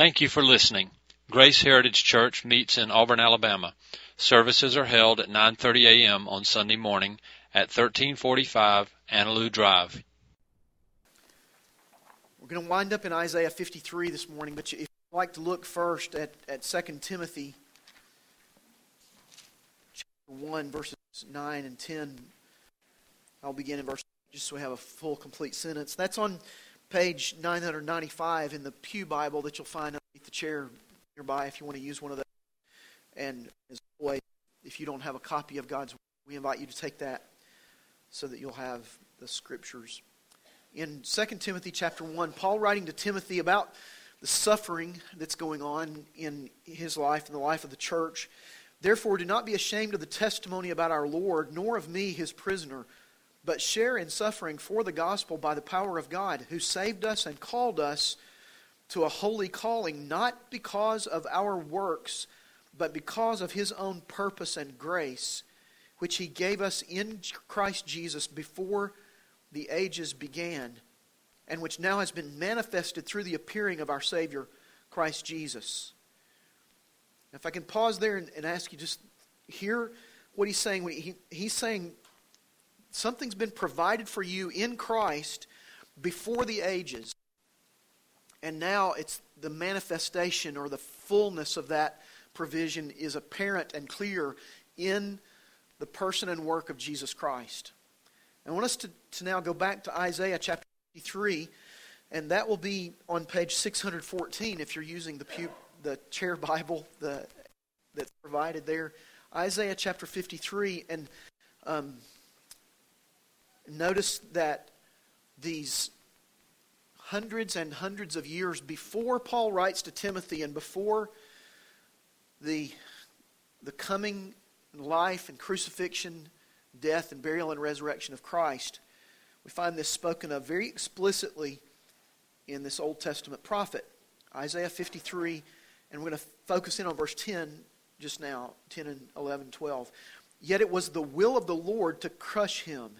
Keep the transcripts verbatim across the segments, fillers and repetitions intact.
Thank you for listening. Grace Heritage Church meets in Auburn, Alabama. Services are held at nine thirty a.m. on Sunday morning at thirteen forty-five Annaloo Drive. We're going to wind up in Isaiah fifty-three this morning, but if you'd like to look first at, at Second Timothy chapter one, verses nine and ten. I'll begin in verse eight just so we have a full, complete sentence. That's on page nine ninety-five in the Pew Bible that you'll find underneath the chair nearby if you want to use one of those. And as always, if you don't have a copy of God's Word, we invite you to take that so that you'll have the Scriptures. In Second Timothy chapter one, Paul writing to Timothy about the suffering that's going on in his life and the life of the church. Therefore, do not be ashamed of the testimony about our Lord, nor of me, his prisoner, but share in suffering for the gospel by the power of God, who saved us and called us to a holy calling, not because of our works, but because of his own purpose and grace, which he gave us in Christ Jesus before the ages began, and which now has been manifested through the appearing of our Savior, Christ Jesus. Now, if I can pause there and, and ask you, just hear what he's saying. He, he's saying something's been provided for you in Christ before the ages. And now it's the manifestation or the fullness of that provision is apparent and clear in the person and work of Jesus Christ. I want us to, to now go back to Isaiah chapter fifty-three, and that will be on page six hundred fourteen if you're using the pew, the chair Bible the, that's provided there. Isaiah chapter fifty-three, and um, notice that these hundreds and hundreds of years before Paul writes to Timothy and before the, the coming life and crucifixion, death and burial and resurrection of Christ, we find this spoken of very explicitly in this Old Testament prophet. Isaiah fifty-three, and we're going to focus in on verse ten just now, ten and eleven, twelve. Yet it was the will of the Lord to crush him.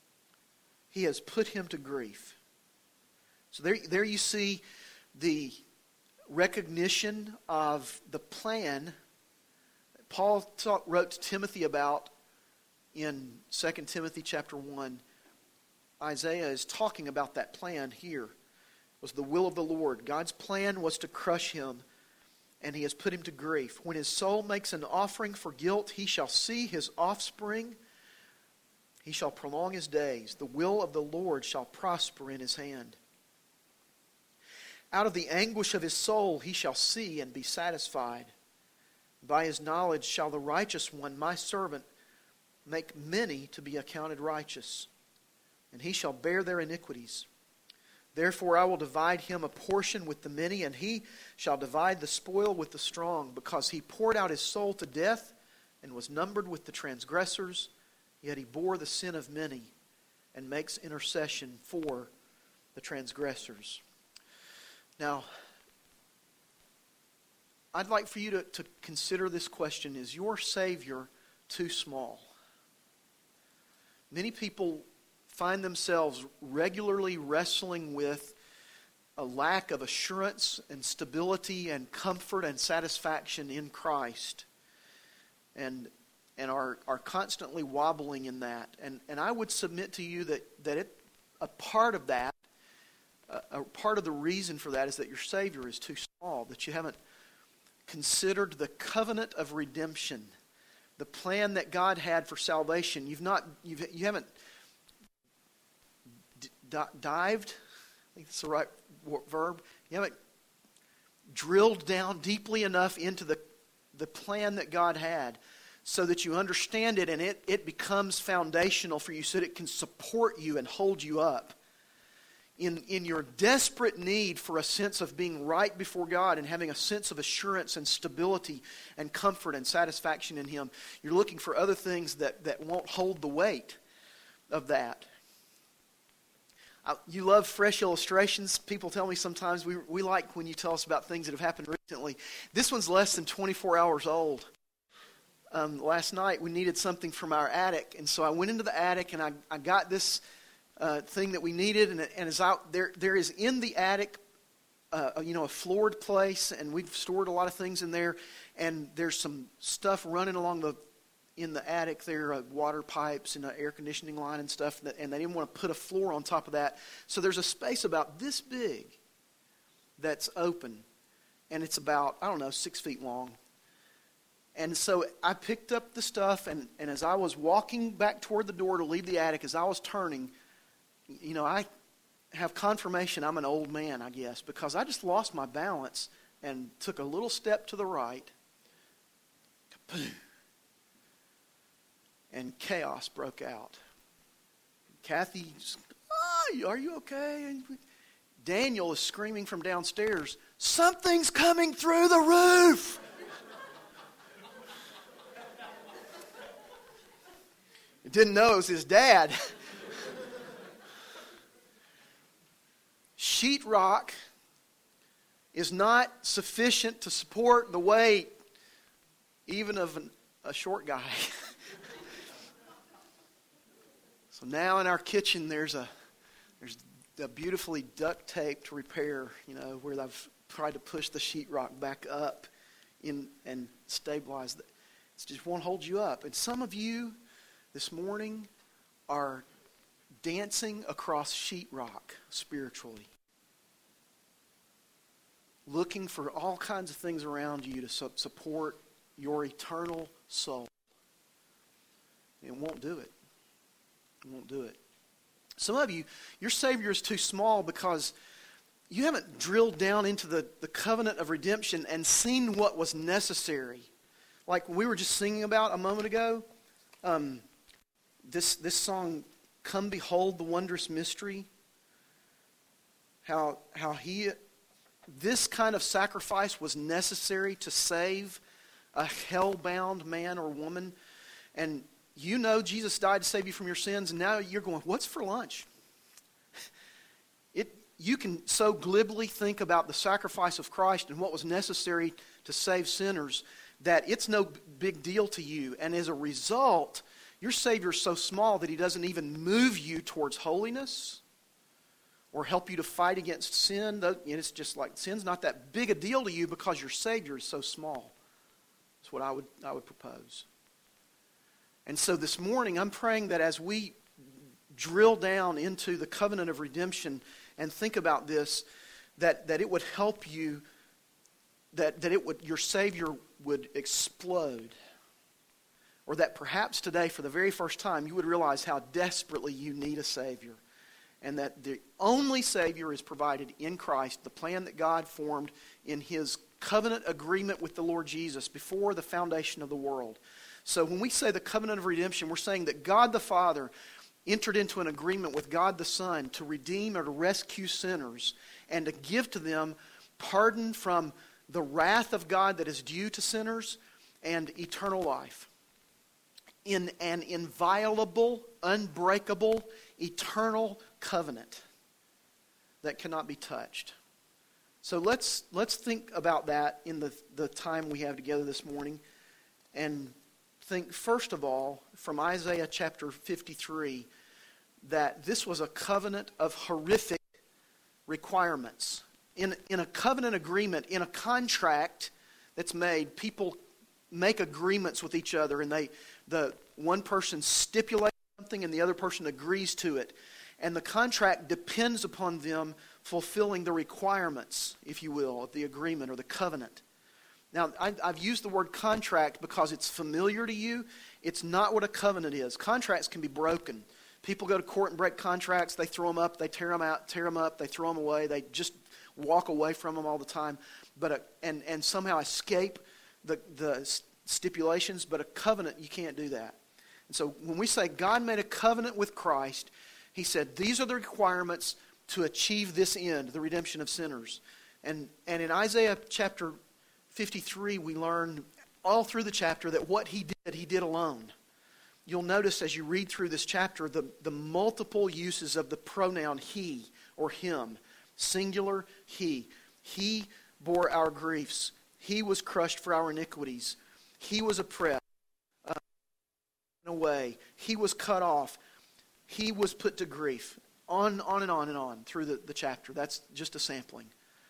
He has put him to grief. So there, there you see the recognition of the plan that Paul taught, wrote to Timothy about in Second Timothy chapter one. Isaiah is talking about that plan here. It was the will of the Lord. God's plan was to crush him, and he has put him to grief. When his soul makes an offering for guilt, he shall see his offspring. He shall prolong his days. The will of the Lord shall prosper in his hand. Out of the anguish of his soul he shall see and be satisfied. By his knowledge shall the righteous one, my servant, make many to be accounted righteous, and he shall bear their iniquities. Therefore I will divide him a portion with the many, and he shall divide the spoil with the strong, because he poured out his soul to death and was numbered with the transgressors, yet he bore the sin of many and makes intercession for the transgressors. Now, I'd like for you to, to consider this question: is your Savior too small? Many people find themselves regularly wrestling with a lack of assurance and stability and comfort and satisfaction in Christ, and and are, are constantly wobbling in that. And, and I would submit to you that, that it, a part of that, a, a part of the reason for that is that your Savior is too small, that you haven't considered the covenant of redemption, the plan that God had for salvation. You've not, you've, you haven't d- dived, I think that's the right verb, you haven't drilled down deeply enough into the, the plan that God had so that you understand it and it, it becomes foundational for you so that it can support you and hold you up. In, in your desperate need for a sense of being right before God and having a sense of assurance and stability and comfort and satisfaction in Him, you're looking for other things that, that won't hold the weight of that. I, you love fresh illustrations. People tell me sometimes we, we like when you tell us about things that have happened recently. This one's less than twenty-four hours old. Um, last night we needed something from our attic, and so I went into the attic and I, I got this Uh, thing that we needed, and, and is out there. There is in the attic a, you know, a floored place, and we've stored a lot of things in there, and there's some stuff running along the in the attic there, uh, water pipes and an air conditioning line and stuff, that, and they didn't want to put a floor on top of that. So there's a space about this big that's open, and it's about, I don't know, six feet long. And so I picked up the stuff, and, and as I was walking back toward the door to leave the attic, as I was turning, you know, I have confirmation I'm an old man, I guess, because I just lost my balance and took a little step to the right. Kaboom. And chaos broke out. Kathy, oh, are you okay? And Daniel is screaming from downstairs, something's coming through the roof. He didn't know it was his dad. Sheetrock is not sufficient to support the weight even of an, a short guy. So now in our kitchen there's a there's a beautifully duct taped repair, you know, where I've tried to push the sheetrock back up in and stabilize it. It just won't hold you up. And some of you this morning are dancing across sheetrock spiritually, looking for all kinds of things around you to su- support your eternal soul. It won't do it. It won't do it. Some of you, your Savior is too small because you haven't drilled down into the, the covenant of redemption and seen what was necessary. Like we were just singing about a moment ago, um, this this song, "Come Behold the Wondrous Mystery," how how he, this kind of sacrifice was necessary to save a hell-bound man or woman. And you know Jesus died to save you from your sins, and now you're going, what's for lunch? It you can so glibly think about the sacrifice of Christ and what was necessary to save sinners that it's no big deal to you. And as a result, your Savior is so small that he doesn't even move you towards holiness or help you to fight against sin. It's just like sin's not that big a deal to you because your Savior is so small. That's what I would I would propose. And so this morning, I'm praying that as we drill down into the covenant of redemption and think about this, that, that it would help you, that, that it would your Savior would explode. Or that perhaps today, for the very first time, you would realize how desperately you need a Savior. And that the only Savior is provided in Christ, the plan that God formed in His covenant agreement with the Lord Jesus before the foundation of the world. So when we say the covenant of redemption, we're saying that God the Father entered into an agreement with God the Son to redeem or to rescue sinners and to give to them pardon from the wrath of God that is due to sinners and eternal life in an inviolable, unbreakable, eternal covenant that cannot be touched. So let's let's think about that in the, the time we have together this morning, and think first of all from Isaiah chapter fifty-three that this was a covenant of horrific requirements. In, in a covenant agreement, in a contract that's made, people make agreements with each other, and they the one person stipulates something and the other person agrees to it. And the contract depends upon them fulfilling the requirements, if you will, of the agreement or the covenant. Now, I, I've used the word contract because it's familiar to you. It's not what a covenant is. Contracts can be broken. People go to court and break contracts. They throw them up. They tear them out, tear them up. They throw them away. They just walk away from them all the time, but a, and and somehow escape the the stipulations. But a covenant, you can't do that. And so when we say God made a covenant with Christ, He said these are the requirements to achieve this end, the redemption of sinners. And and in Isaiah chapter fifty-three, we learn all through the chapter that what He did, He did alone. You'll notice as you read through this chapter the, the multiple uses of the pronoun He or Him. Singular, He. He bore our griefs. He was crushed for our iniquities. He was oppressed, uh, away. He was cut off. He was put to grief. On, on and on and on through the, the chapter. That's just a sampling.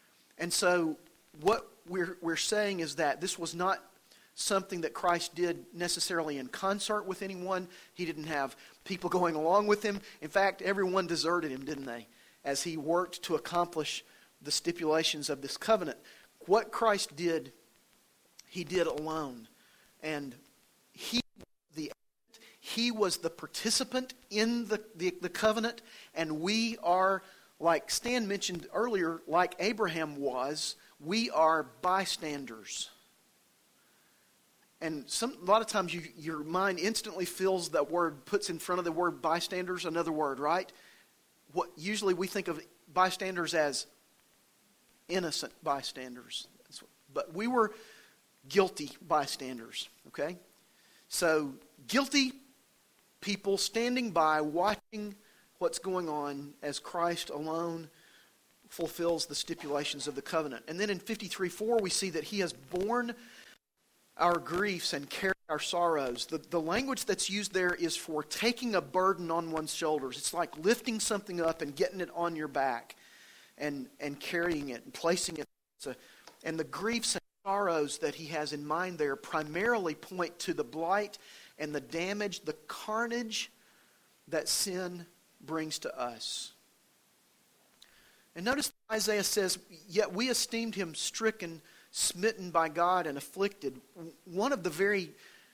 And so what we're we're saying is that this was not something that Christ did necessarily in concert with anyone. He didn't have people going along with him. In fact, everyone deserted him, didn't they? As he worked to accomplish the stipulations of this covenant. What Christ did, he did alone. And he the he was the participant in the, the, the covenant, and we are, like Stan mentioned earlier, like Abraham was, we are bystanders. And some, a lot of times you, your mind instantly fills that word, puts in front of the word bystanders another word, right? What usually we think of bystanders as innocent bystanders. But we were guilty bystanders, okay? So, guilty people standing by, watching what's going on as Christ alone fulfills the stipulations of the covenant. And then in fifty-three four we see that he has borne our griefs and carried our sorrows. The, the language that's used there is for taking a burden on one's shoulders. It's like lifting something up and getting it on your back and, and carrying it and placing it. So, and the griefs and sorrows that he has in mind there primarily point to the blight and the damage, the carnage that sin brings to us. And notice Isaiah says, yet we esteemed him stricken, smitten by God, and afflicted. One of the very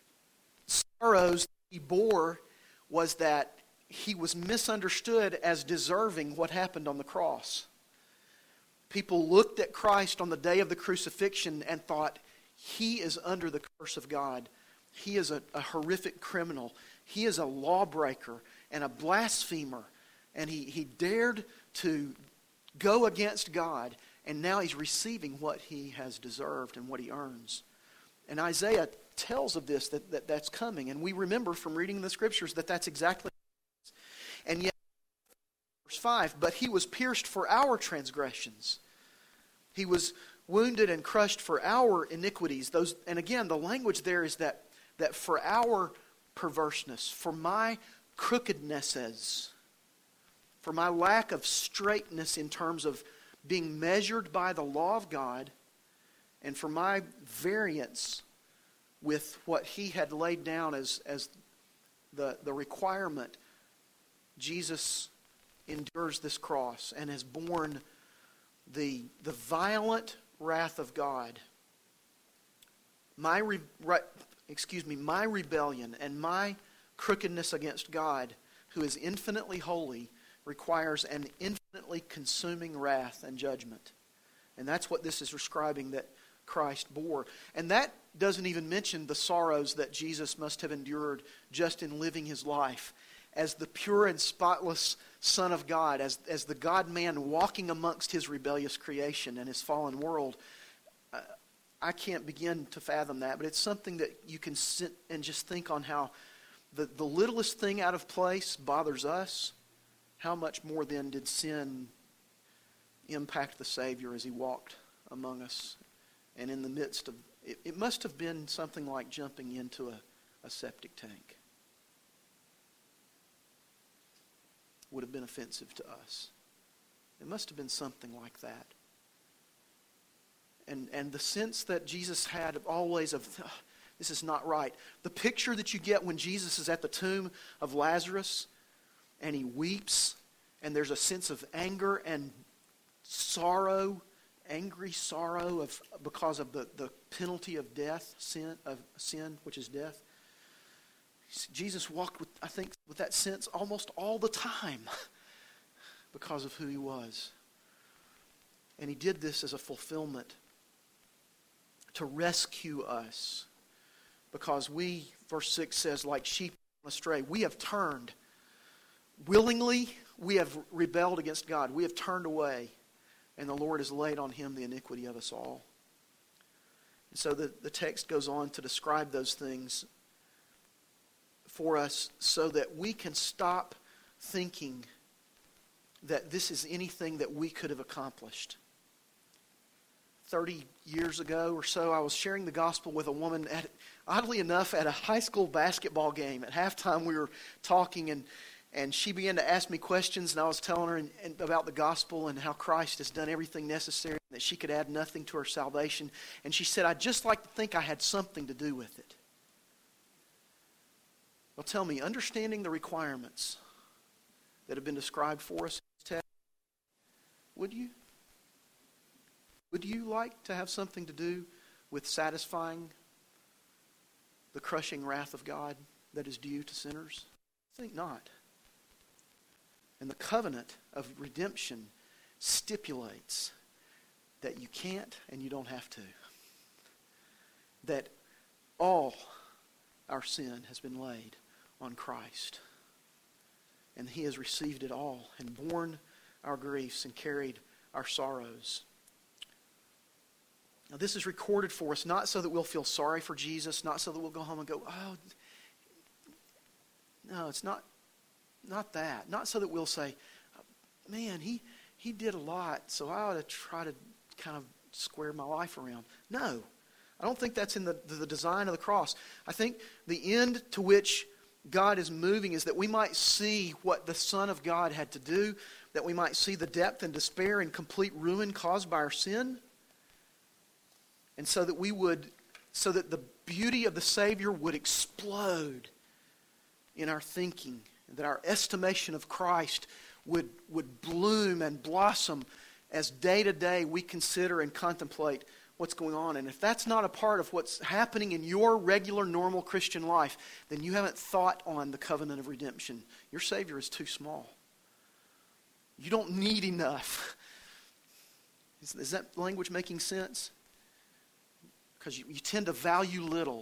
sorrows he bore was that he was misunderstood as deserving what happened on the cross. People looked at Christ on the day of the crucifixion and thought, he is under the curse of God. He is a, a horrific criminal. He is a lawbreaker and a blasphemer. And he, he dared to go against God. And now he's receiving what he has deserved and what he earns. And Isaiah tells of this, that, that that's coming. And we remember from reading the Scriptures that that's exactly what it is. And yet, verse five, but he was pierced for our transgressions. He was wounded and crushed for our iniquities. Those, and again, the language there is that, that for our perverseness, for my crookednesses, for my lack of straightness in terms of being measured by the law of God, and for my variance with what he had laid down as, as the, the requirement, Jesus endures this cross and has borne the, the violent wrath of God. My re, re, excuse me, my rebellion and my crookedness against God, who is infinitely holy, requires an infinitely consuming wrath and judgment. And that's what this is describing that Christ bore. And that doesn't even mention the sorrows that Jesus must have endured just in living his life as the pure and spotless Son of God, as, as the God-man walking amongst his rebellious creation and his fallen world. Uh, I can't begin to fathom that, but it's something that you can sit and just think on how the, the littlest thing out of place bothers us. How much more then did sin impact the Savior as he walked among us and in the midst of it? It must have been something like jumping into a, a septic tank. Would have been offensive to us. It must have been something like that. And and the sense that Jesus had of always of, oh, this is not right. The picture that you get when Jesus is at the tomb of Lazarus and he weeps, and there's a sense of anger and sorrow, angry sorrow of because of the, the penalty of death, sin of sin, which is death. Jesus walked with, I think, with that sense almost all the time because of who he was. And he did this as a fulfillment to rescue us. Because we, verse six says, like sheep astray, we have turned. Willingly, we have rebelled against God. We have turned away. And the Lord has laid on him the iniquity of us all. And so the, the text goes on to describe those things for us so that we can stop thinking that this is anything that we could have accomplished. thirty years ago or so, I was sharing the gospel with a woman, at, oddly enough, at a high school basketball game. At halftime, we were talking, and, and she began to ask me questions, and I was telling her and, and about the gospel and how Christ has done everything necessary that she could add nothing to her salvation. And she said, I'd just like to think I had something to do with it. Well, tell me, understanding the requirements that have been described for us in this text, would you? Would you like to have something to do with satisfying the crushing wrath of God that is due to sinners? I think not. And the covenant of redemption stipulates that you can't and you don't have to. That all our sin has been laid on Christ. And He has received it all and borne our griefs and carried our sorrows. Now this is recorded for us not so that we'll feel sorry for Jesus, not so that we'll go home and go, oh, no, it's not, not that. Not so that we'll say, man, he, he did a lot, so I ought to try to kind of square my life around. No, I don't think that's in the, the design of the cross. I think the end to which God is moving is that we might see what the Son of God had to do, that we might see the depth and despair and complete ruin caused by our sin, and so that we would, so that the beauty of the Savior would explode in our thinking, that our estimation of Christ would, would bloom and blossom as day to day we consider and contemplate what's going on. And if that's not a part of what's happening in your regular, normal Christian life, then you haven't thought on the covenant of redemption. Your Savior is too small. You don't need enough. Is, is that language making sense? Because you, you tend to value little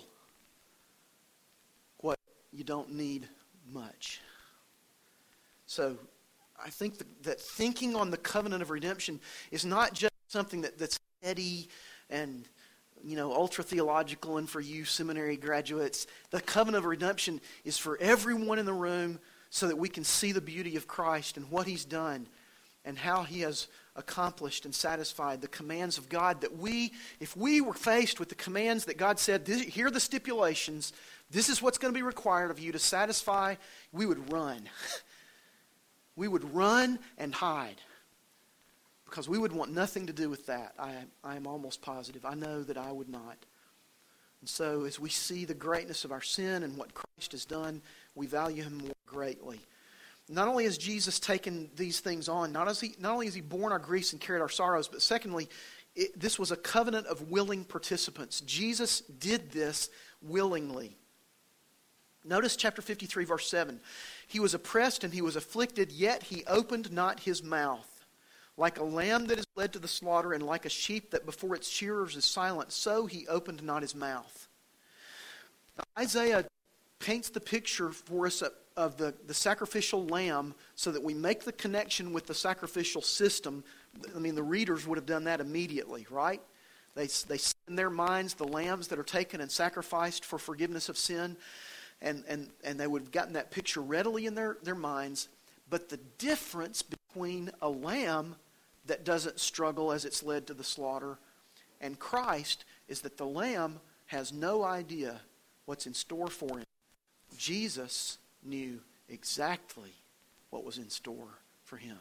what you don't need much. So I think that, that thinking on the covenant of redemption is not just something that, that's heady and, you know, ultra-theological, and for you seminary graduates. The covenant of redemption is for everyone in the room so that we can see the beauty of Christ and what He's done and how He has accomplished and satisfied the commands of God, that we, if we were faced with the commands that God said, here are the stipulations, this is what's going to be required of you to satisfy, we would run. We would run and hide. Because we would want nothing to do with that. I, I am almost positive. I know that I would not. And so as we see the greatness of our sin and what Christ has done, we value Him more greatly. Not only has Jesus taken these things on, not, as he, not only has He borne our griefs and carried our sorrows, but secondly, it, this was a covenant of willing participants. Jesus did this willingly. Notice chapter fifty-three, verse seven. He was oppressed and He was afflicted, yet He opened not His mouth. Like a lamb that is led to the slaughter, and like a sheep that before its shearers is silent, so He opened not His mouth. Now, Isaiah paints the picture for us of the, the sacrificial lamb so that we make the connection with the sacrificial system. I mean, the readers would have done that immediately, right? They, they see in their minds the lambs that are taken and sacrificed for forgiveness of sin, and, and, and they would have gotten that picture readily in their, their minds. But the difference between a lamb that doesn't struggle as it's led to the slaughter and Christ is that the lamb has no idea what's in store for him. Jesus knew exactly what was in store for him.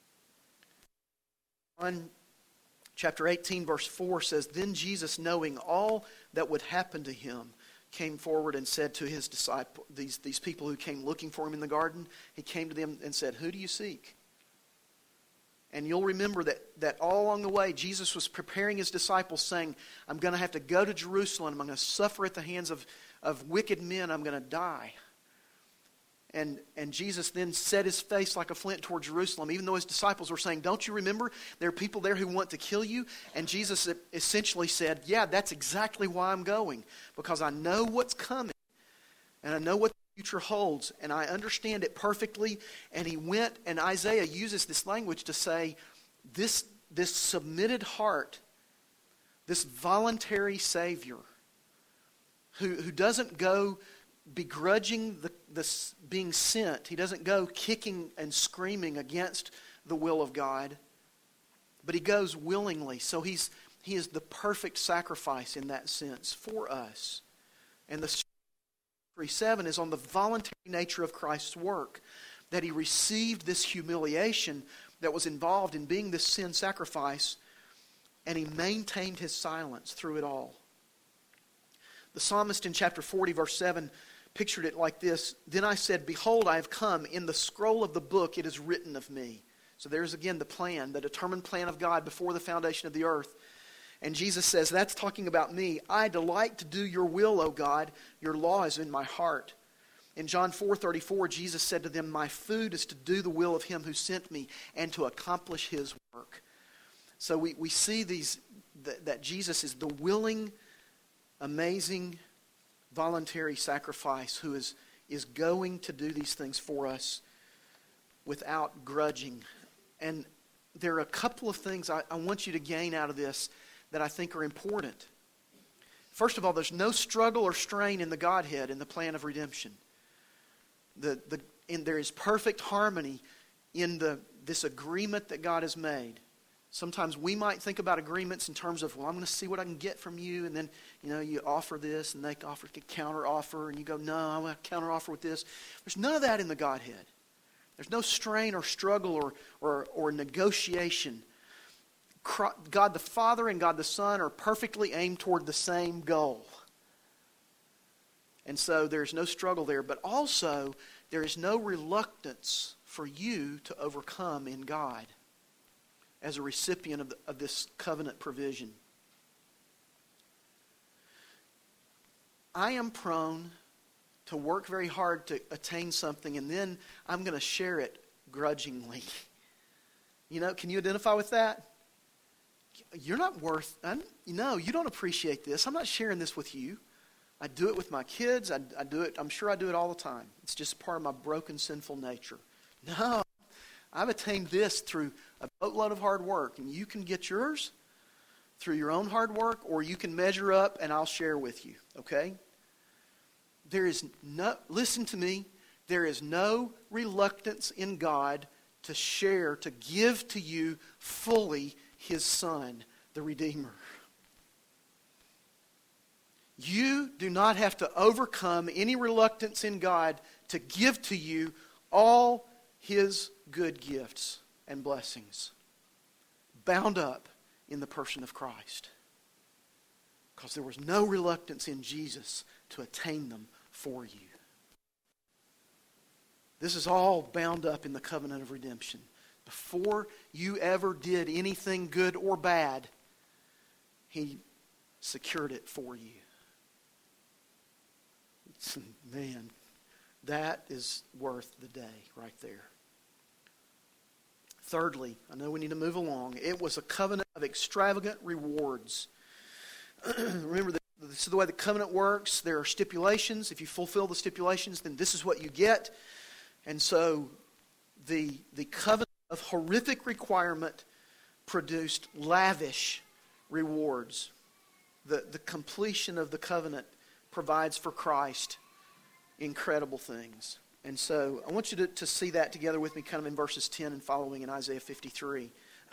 John chapter eighteen verse four says, Then Jesus, knowing all that would happen to him, came forward and said to his disciples, these, these people who came looking for him in the garden, he came to them and said, Who do you seek? And you'll remember that, that all along the way, Jesus was preparing his disciples, saying, I'm going to have to go to Jerusalem. I'm going to suffer at the hands of, of wicked men. I'm going to die. And, and Jesus then set his face like a flint toward Jerusalem, even though his disciples were saying, Don't you remember? There are people there who want to kill you. And Jesus essentially said, Yeah, that's exactly why I'm going. Because I know what's coming. And I know what the future holds. And I understand it perfectly. And he went, and Isaiah uses this language to say, this, this submitted heart, this voluntary Savior, who, who doesn't go begrudging the, the being sent. He doesn't go kicking and screaming against the will of God, but he goes willingly. So he's he is the perfect sacrifice in that sense for us. And the three seven is on the voluntary nature of Christ's work, that he received this humiliation that was involved in being this sin sacrifice and he maintained his silence through it all. The psalmist in chapter forty, verse seven, pictured it like this. Then I said, behold, I have come. In the scroll of the book it is written of me. So there's again the plan, the determined plan of God before the foundation of the earth. And Jesus says, that's talking about me. I delight to do your will, O God. Your law is in my heart. In John four thirty-four, Jesus said to them, my food is to do the will of him who sent me and to accomplish his work. So we, we see these that, that Jesus is the willing, amazing, voluntary sacrifice who is, is going to do these things for us without grudging. And there are a couple of things I, I want you to gain out of this that I think are important. First of all, there's no struggle or strain in the Godhead in the plan of redemption. The, the, and there is perfect harmony in the, this agreement that God has made. Sometimes we might think about agreements in terms of, well, I'm going to see what I can get from you, and then, you know, you offer this, and they offer a counter offer, and you go, no, I'm going to counter offer with this. There's none of that in the Godhead. There's no strain or struggle or or, or negotiation. God the Father and God the Son are perfectly aimed toward the same goal. And so there's no struggle there, but also there is no reluctance for you to overcome in God as a recipient of, the, of this covenant provision. I am prone to work very hard to attain something, and then I'm going to share it grudgingly. You know, can you identify with that? You're not worth, I'm, no, you don't appreciate this. I'm not sharing this with you. I do it with my kids. I, I do it, I'm sure I do it all the time. It's just part of my broken, sinful nature. No, I've attained this through a boatload of hard work, and you can get yours through your own hard work, or you can measure up and I'll share with you, okay? There is no, listen to me, there is no reluctance in God to share, to give to you fully His Son, the Redeemer. You do not have to overcome any reluctance in God to give to you all His good gifts and blessings, bound up in the person of Christ. Because there was no reluctance in Jesus to attain them for you. This is all bound up in the covenant of redemption. Before you ever did anything good or bad, He secured it for you. Man, that is worth the day right there. Thirdly, I know we need to move along. It was a covenant of extravagant rewards. Remember, this is the way the covenant works. There are stipulations. If you fulfill the stipulations, then this is what you get. And so the, the covenant of horrific requirement produced lavish rewards. The, the completion of the covenant provides for Christ incredible things. And so I want you to, to see that together with me kind of in verses ten and following in Isaiah fifty-three.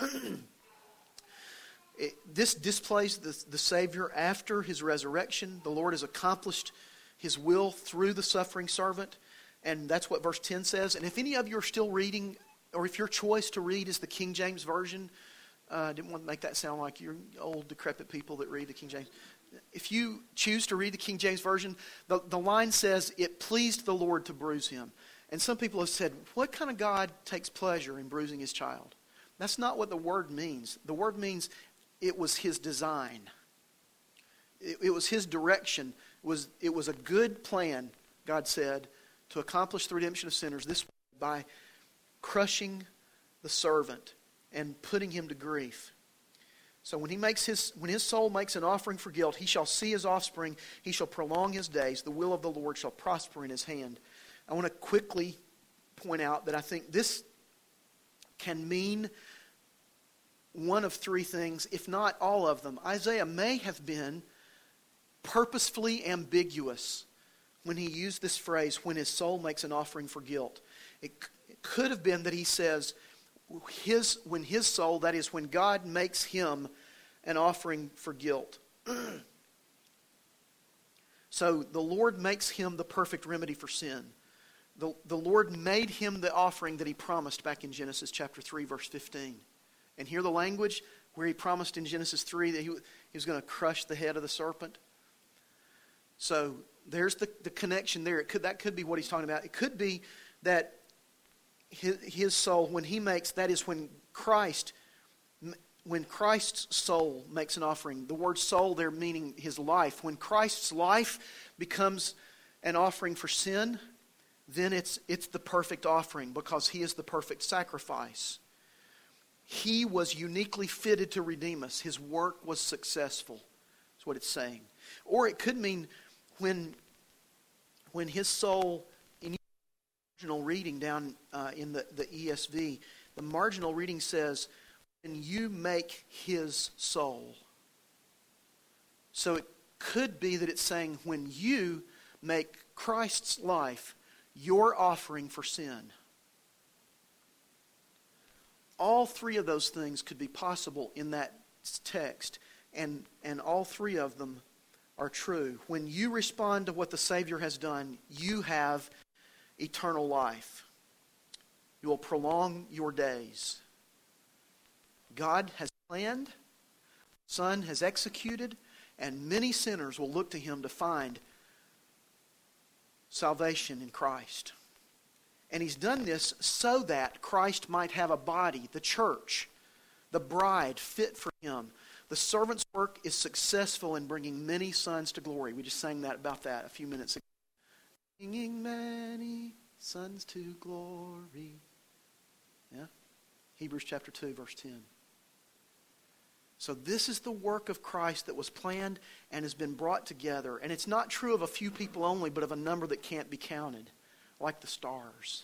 It, this displays the, the Savior after His resurrection. The Lord has accomplished His will through the suffering servant. And that's what verse ten says. And if any of you are still reading, or if your choice to read is the King James Version, I uh, didn't want to make that sound like you're old, decrepit people that read the King James. If you choose to read the King James Version, the, the line says, it pleased the Lord to bruise him. And some people have said, what kind of God takes pleasure in bruising His child? That's not what the word means. The word means it was His design. It, it was His direction. It was, it was a good plan, God said, to accomplish the redemption of sinners this way by crushing the servant and putting him to grief. So when he makes his when his soul makes an offering for guilt, he shall see his offspring, he shall prolong his days, the will of the Lord shall prosper in his hand. I want to quickly point out that I think this can mean one of three things, if not all of them. Isaiah may have been purposefully ambiguous when he used this phrase, when his soul makes an offering for guilt. It, it could have been that he says, his when his soul, that is, when God makes him an offering for guilt. So the Lord makes him the perfect remedy for sin. The, the Lord made him the offering that He promised back in Genesis chapter three, verse fifteen. And hear the language, where he promised in Genesis three that he, he was going to crush the head of the serpent. So there's the, the connection there. It could, that could be what he's talking about. It could be that his, his soul, when he makes, that is when Christ, when Christ's soul makes an offering. The word soul there meaning his life. When Christ's life becomes an offering for sin, then it's it's the perfect offering because he is the perfect sacrifice. He was uniquely fitted to redeem us. His work was successful. That's what it's saying. Or it could mean when, when his soul, in the marginal reading down uh, in the, the E S V, the marginal reading says, when you make his soul. So it could be that it's saying when you make Christ's life your offering for sin. All three of those things could be possible in that text, and, and all three of them are true. When you respond to what the Savior has done, you have eternal life. You will prolong your days. God has planned, the Son has executed, and many sinners will look to him to find salvation in Christ. And he's done this so that Christ might have a body, the church, the bride fit for him. The servant's work is successful in bringing many sons to glory. We just sang that about that a few minutes ago. Bringing many sons to glory. Yeah? Hebrews chapter two, verse ten. So this is the work of Christ that was planned and has been brought together. And it's not true of a few people only, but of a number that can't be counted, like the stars.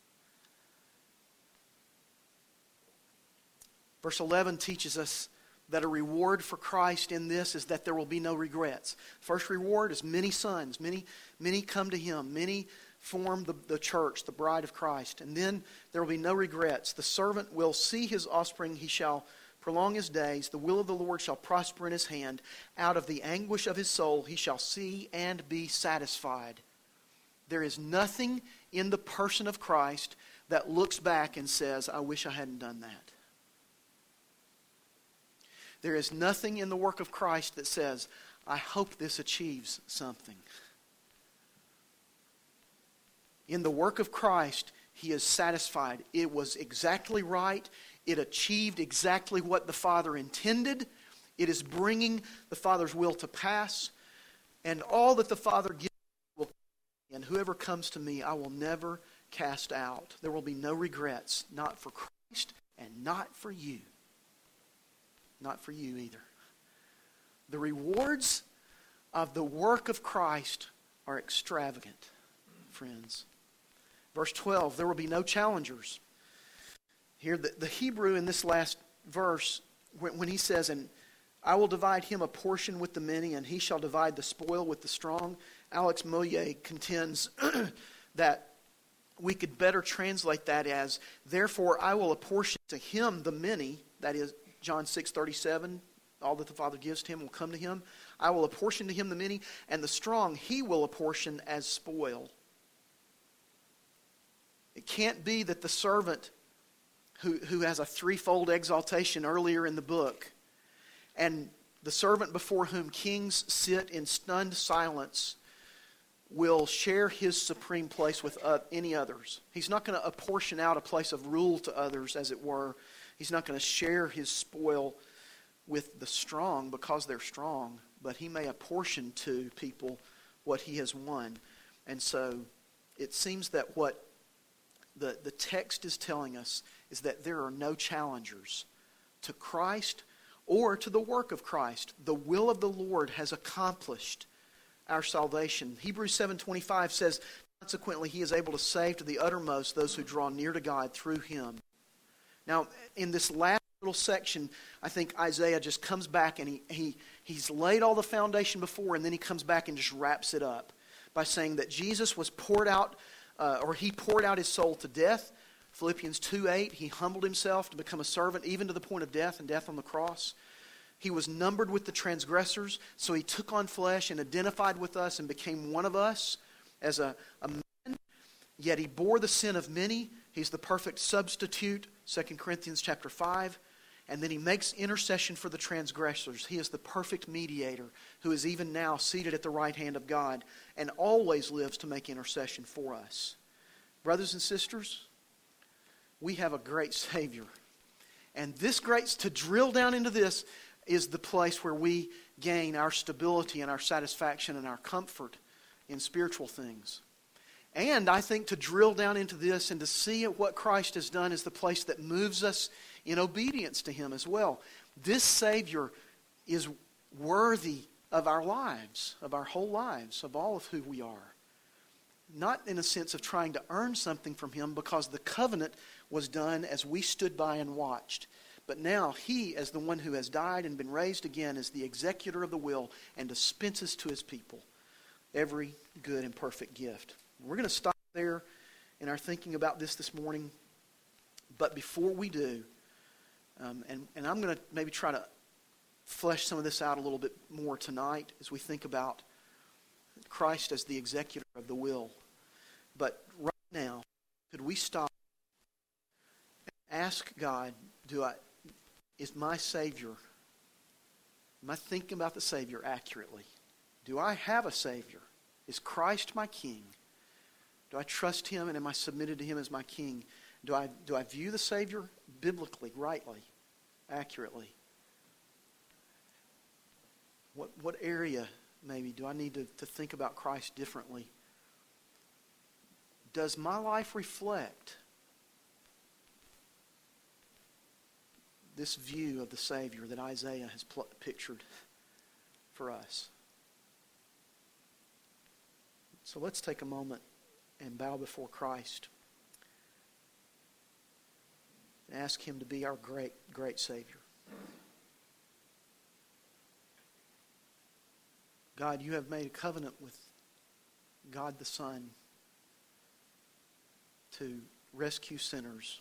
Verse eleven teaches us that a reward for Christ in this is that there will be no regrets. First reward is many sons. Many, many come to him. Many form the, the church, the bride of Christ. And then there will be no regrets. The servant will see his offspring. He shall prolong his days. The will of the Lord shall prosper in his hand. Out of the anguish of his soul he shall see and be satisfied. There is nothing in the person of Christ that looks back and says, I wish I hadn't done that. There is nothing in the work of Christ that says, I hope this achieves something. In the work of Christ, he is satisfied. It was exactly right. It achieved exactly what the Father intended. It is bringing the Father's will to pass. And all that the Father gives will come. And whoever comes to me, I will never cast out. There will be no regrets, not for Christ and not for you. Not for you either. The rewards of the work of Christ are extravagant, friends. Verse twelve, there will be no challengers. Here, the, the Hebrew in this last verse, when, when he says, and I will divide him a portion with the many, and he shall divide the spoil with the strong. Alex Moye contends that we could better translate that as, therefore I will apportion to him the many, that is, John six thirty-seven, all that the Father gives to him will come to him. I will apportion to him the many, and the strong he will apportion as spoil. It can't be that the servant who, who has a threefold exaltation earlier in the book, and the servant before whom kings sit in stunned silence will share his supreme place with uh, any others. He's not going to apportion out a place of rule to others, as it were. He's not going to share his spoil with the strong because they're strong, but he may apportion to people what he has won. And so it seems that what the, the text is telling us is that there are no challengers to Christ or to the work of Christ. The will of the Lord has accomplished our salvation. Hebrews seven twenty-five says, consequently he is able to save to the uttermost those who draw near to God through him. Now, in this last little section, I think Isaiah just comes back and he, he he's laid all the foundation before, and then he comes back and just wraps it up by saying that Jesus was poured out, uh, or he poured out his soul to death. Philippians two eight, he humbled himself to become a servant, even to the point of death and death on the cross. He was numbered with the transgressors, so he took on flesh and identified with us and became one of us as a, a man. Yet he bore the sin of many. He's the perfect substitute, Second Corinthians chapter five. And then he makes intercession for the transgressors. He is the perfect mediator who is even now seated at the right hand of God and always lives to make intercession for us. Brothers and sisters, we have a great Savior. And this great, to drill down into this, is the place where we gain our stability and our satisfaction and our comfort in spiritual things. And I think to drill down into this and to see what Christ has done is the place that moves us in obedience to Him as well. This Savior is worthy of our lives, of our whole lives, of all of who we are. Not in a sense of trying to earn something from Him, because the covenant was done as we stood by and watched. But now He, as the one who has died and been raised again, is the executor of the will and dispenses to His people every good and perfect gift. We're going to stop there in our thinking about this this morning. But before we do, um, and, and I'm going to maybe try to flesh some of this out a little bit more tonight as we think about Christ as the executor of the will. But right now, could we stop and ask God, do I, is my Savior, am I thinking about the Savior accurately? Do I have a Savior? Is Christ my King? Do I trust Him, and am I submitted to Him as my King? Do I, do I view the Savior biblically, rightly, accurately? What, what area, maybe, do I need to, to think about Christ differently? Does my life reflect this view of the Savior that Isaiah has pl- pictured for us? So let's take a moment and bow before Christ and ask Him to be our great, great Savior. God, You have made a covenant with God the Son to rescue sinners.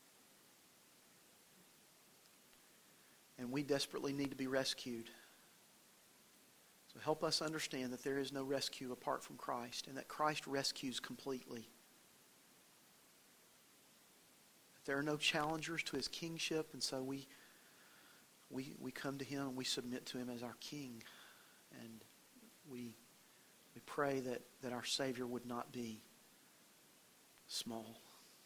And we desperately need to be rescued. So help us understand that there is no rescue apart from Christ, and that Christ rescues completely. There are no challengers to His kingship, and so we we we come to Him and we submit to Him as our King. And we we pray that, that our Savior would not be small,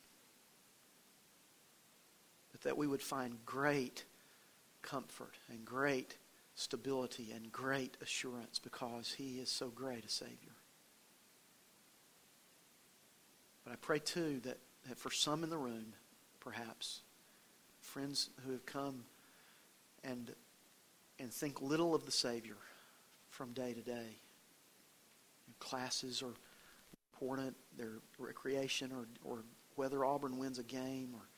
but that we would find great comfort and great stability and great assurance because He is so great a Savior. But I pray too that, that for some in the room, perhaps, friends who have come and and think little of the Savior from day to day. Classes are important, their recreation, or, or whether Auburn wins a game, or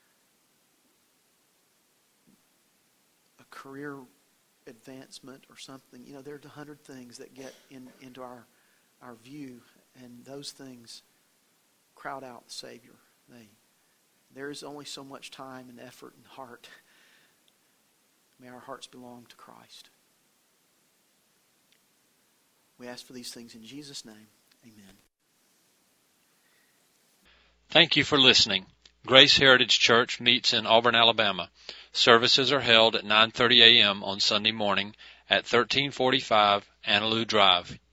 a career advancement or something. You know, there are a hundred things that get in, into our our view, and those things crowd out the Savior. They There is only so much time and effort and heart. May our hearts belong to Christ. We ask for these things in Jesus' name. Amen. Thank you for listening. Grace Heritage Church meets in Auburn, Alabama. Services are held at nine thirty a.m. on Sunday morning at thirteen forty-five Annaloo Drive.